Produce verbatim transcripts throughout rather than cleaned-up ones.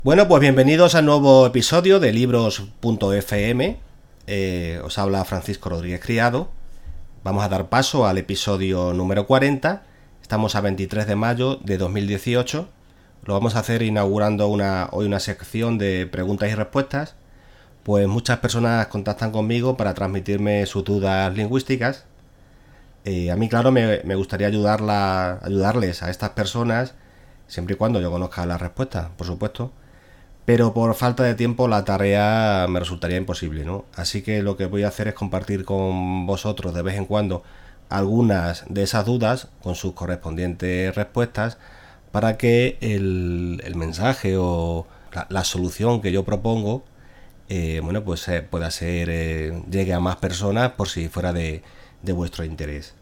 Bueno, pues bienvenidos al nuevo episodio de libros punto efe eme. Eh, os habla Francisco Rodríguez Criado. Vamos a dar paso al episodio número cuarenta. Estamos a veintitrés de mayo de dos mil dieciocho. Lo vamos a hacer inaugurando una, hoy una sección de preguntas y respuestas. Pues muchas personas contactan conmigo para transmitirme sus dudas lingüísticas. Eh, a mí, claro, me, me gustaría ayudarla, ayudarles a estas personas, siempre y cuando yo conozca las respuestas, por supuesto. Pero por falta de tiempo la tarea me resultaría imposible, ¿no? Así que lo que voy a hacer es compartir con vosotros de vez en cuando algunas de esas dudas con sus correspondientes respuestas para que el, el mensaje o la, la solución que yo propongo eh, bueno, pues eh, pueda ser eh, llegue a más personas por si fuera de, de vuestro interés.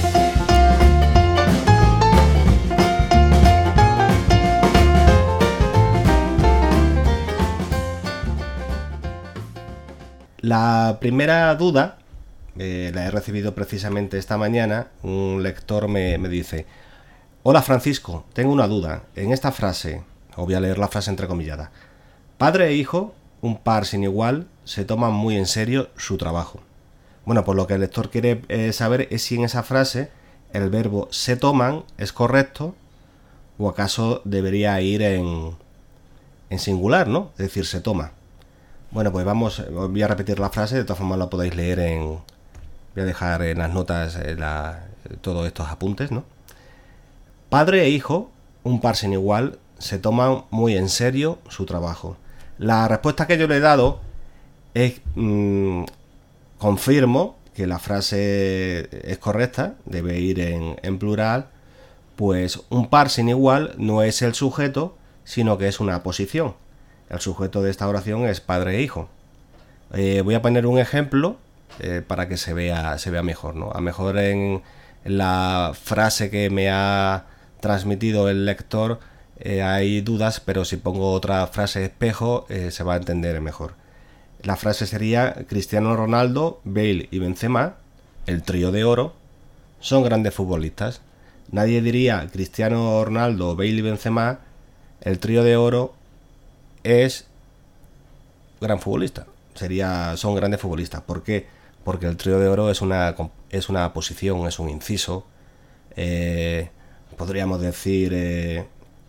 La primera duda eh, la he recibido precisamente esta mañana. Un lector me, me dice: hola Francisco, tengo una duda. En esta frase, os voy a leer la frase entrecomillada: padre e hijo, un par sin igual, se toman muy en serio su trabajo. Bueno, pues lo que el lector quiere eh, saber es si en esa frase el verbo se toman es correcto o acaso debería ir en, en singular, ¿no? Es decir, se toma. Bueno, pues vamos, voy a repetir la frase, de todas formas la podéis leer en... Voy a dejar en las notas en la, todos estos apuntes, ¿no? Padre e hijo, un par sin igual, se toman muy en serio su trabajo. La respuesta que yo le he dado es... Mmm, confirmo que la frase es correcta, debe ir en, en plural, pues un par sin igual no es el sujeto, sino que es una posición. El sujeto de esta oración es padre e hijo. Eh, voy a poner un ejemplo eh, para que se vea, se vea mejor, ¿no? A lo mejor en, en la frase que me ha transmitido el lector eh, hay dudas, pero si pongo otra frase espejo eh, se va a entender mejor. La frase sería: Cristiano Ronaldo, Bale y Benzema, el trío de oro, son grandes futbolistas. Nadie diría Cristiano Ronaldo, Bale y Benzema, el trío de oro es gran futbolista. Sería, son grandes futbolistas. ¿Por qué? Porque el trío de oro es una, es una posición, es un inciso. Eh, podríamos decir eh,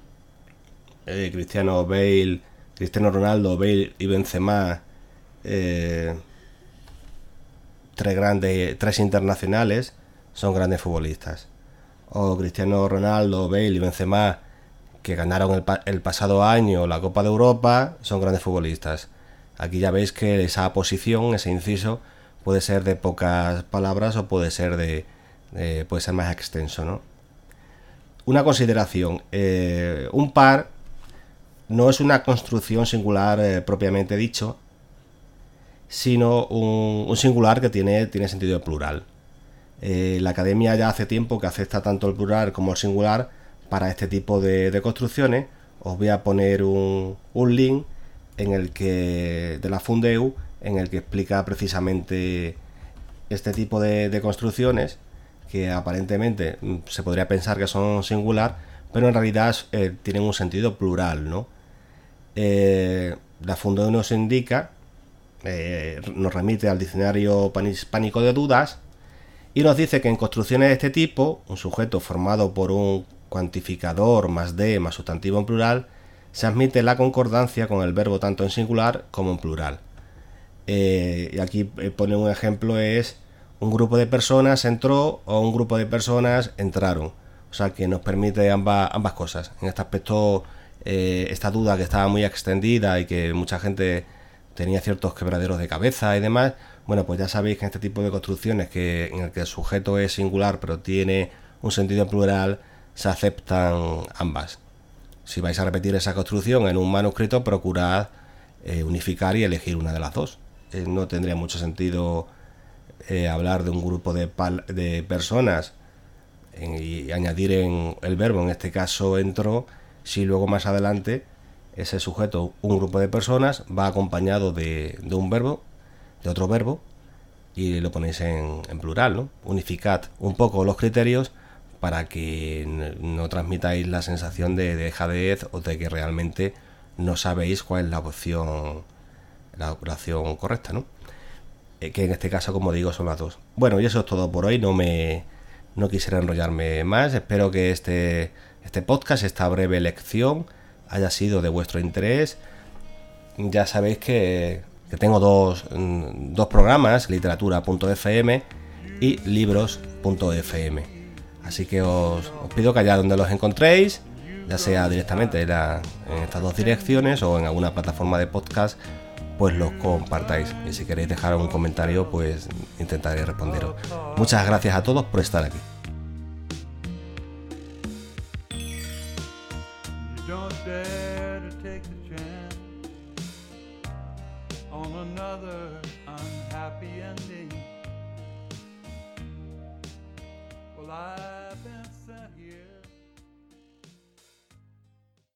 eh, Cristiano Bale, Cristiano Ronaldo, Bale y Benzema, eh, tres grandes, tres internacionales, son grandes futbolistas. O Cristiano Ronaldo, Bale y Benzema, que ganaron el, pa- el pasado año la Copa de Europa, son grandes futbolistas. Aquí ya veis que esa posición, ese inciso, puede ser de pocas palabras o puede ser de, de puede ser más extenso, ¿no? Una consideración: eh, un par no es una construcción singular eh, propiamente dicho, sino un, un singular que tiene, tiene sentido de plural. Eh, la academia ya hace tiempo que acepta tanto el plural como el singular para este tipo de, de construcciones. Os voy a poner un, un link en el que de la Fundeu en el que explica precisamente este tipo de, de construcciones que aparentemente se podría pensar que son singular, pero en realidad eh, tienen un sentido plural, ¿no? Eh, la Fundeu nos indica, eh, nos remite al diccionario panhispánico de dudas y nos dice que en construcciones de este tipo, un sujeto formado por un cuantificador más de más sustantivo en plural, se admite la concordancia con el verbo tanto en singular como en plural. Eh, y aquí pone un ejemplo: es un grupo de personas entró o un grupo de personas entraron. O sea que nos permite ambas, ambas cosas. En este aspecto, eh, esta duda que estaba muy extendida y que mucha gente tenía ciertos quebraderos de cabeza y demás, bueno, pues ya sabéis que en este tipo de construcciones que, en el que el sujeto es singular pero tiene un sentido plural, se aceptan ambas. Si vais a repetir esa construcción en un manuscrito, procurad eh, unificar y elegir una de las dos. Eh, no tendría mucho sentido eh, hablar de un grupo de, pal- de personas en, y añadir en el verbo, en este caso entró, si luego más adelante ese sujeto, un grupo de personas, va acompañado de, de un verbo, de otro verbo, y lo ponéis en, en plural, ¿no? Unificad un poco los criterios para que no transmitáis la sensación de dejadez o de que realmente no sabéis cuál es la opción, la opción correcta, ¿no? Eh, que en este caso, como digo, son las dos. Bueno, y eso es todo por hoy. No me no quisiera enrollarme más. Espero que este, este podcast, esta breve lección, haya sido de vuestro interés. Ya sabéis que, que tengo dos, dos programas, literatura punto efe eme y libros punto efe eme. Así que os, os pido que allá donde los encontréis, ya sea directamente en, la, en estas dos direcciones o en alguna plataforma de podcast, pues los compartáis. Y si queréis dejar un comentario, pues intentaré responderos. Muchas gracias a todos por estar aquí. Well, I